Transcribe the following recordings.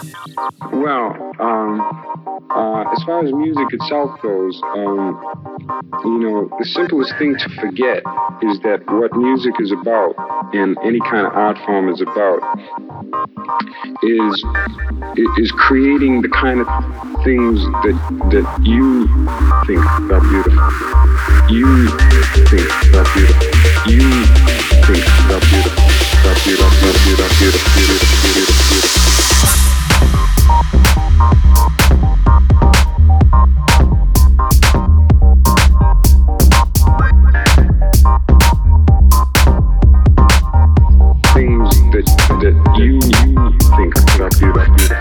Well, as far as music itself goes, the simplest thing to forget is that what music is about, and any kind of art form is about, is is creating the kind of things that you think are beautiful. You think are beautiful. You think are beautiful. Are beautiful. Beautiful. Beautiful. Beautiful. Beautiful. Things that you think are beautiful.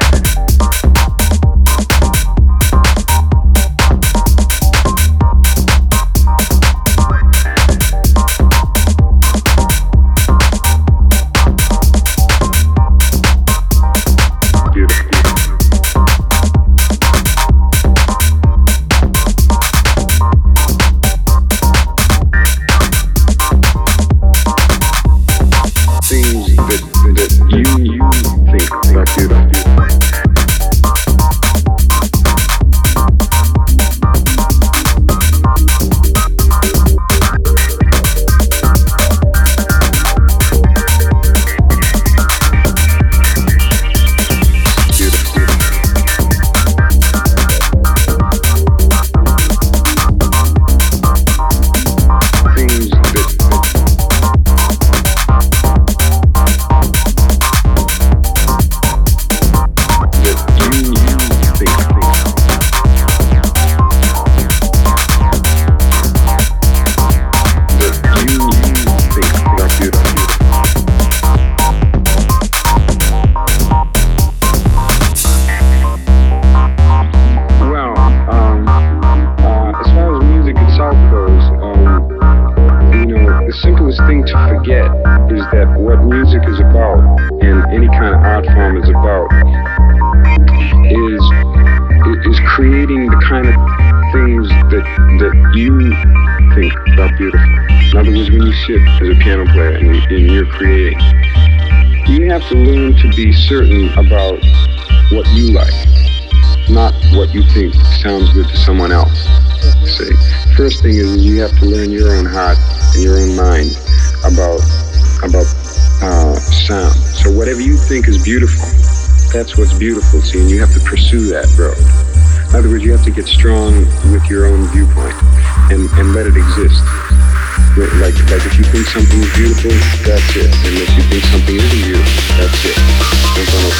Certain about what you like, not what you think sounds good to someone else. See, first thing is you have to learn your own heart and your own mind about sound. So whatever you think is beautiful, that's what's beautiful. See, and you have to pursue that road. In other words, you have to get strong with your own viewpoint and let it exist. Like if you think something is beautiful, that's it. And if you think something isn't beautiful, that's it. Don't go no